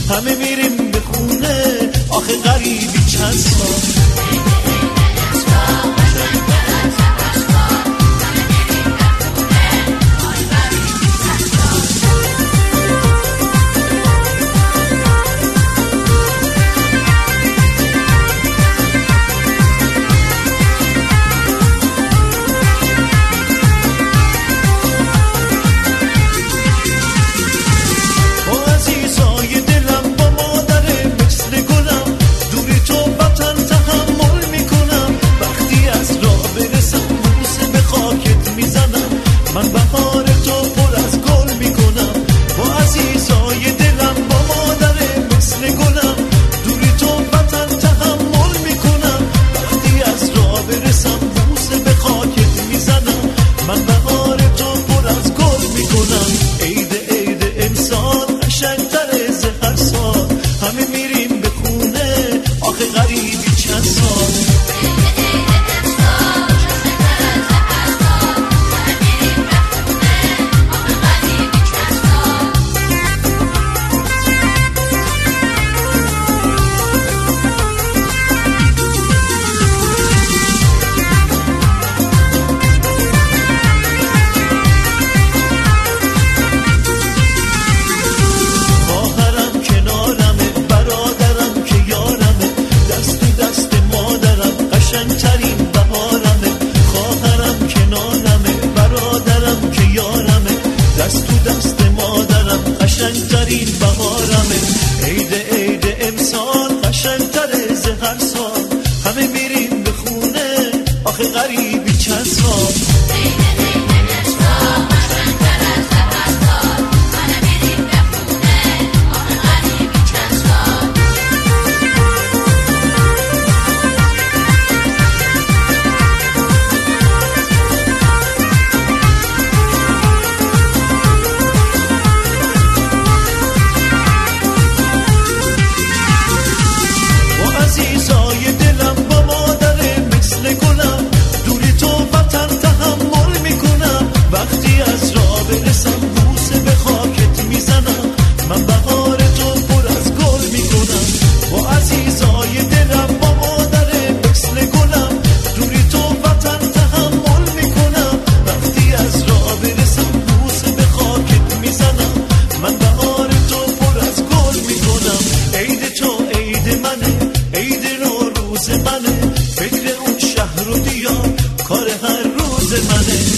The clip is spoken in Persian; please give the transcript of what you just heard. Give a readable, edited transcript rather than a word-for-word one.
همه میریم به خونه، آخه غریبی چند سال. من بهار تو پر از گل میکنم، با عزیزای دلم با مادر مثل گلم، دوری تو وطن تحمل میکنم، وقتی از راه برسم بوسه به خاکت میزنم. من بهار تو پر از گل میکنم، عید امسال قشنگتره ز هر سال، همه میریم به خونه، آخه غریبی چند سال. دست تو دست مادرم قشنگترین بهارمه، عید امسال قشنگتره ز هر سال، همه میریم به خونه، آخه غریبی چند سال. عزیزای دلم با مادر مثل گلم، دوری تو وطن تحمل میکنم، وقتی از راه برسم بوسه به خاکت میزنم. من بهار تو پر از گل میکنم، با عزیزای دلم با مادر مثل گلم، دوری تو وطن تحمل میکنم، وقتی از راه برسم بوسه به خاکت میزنم. من بهار تو پر از گل میکنم، عید تو عید منه، عید روز منه، فکر اون شهر و دیار کار هر روز منه.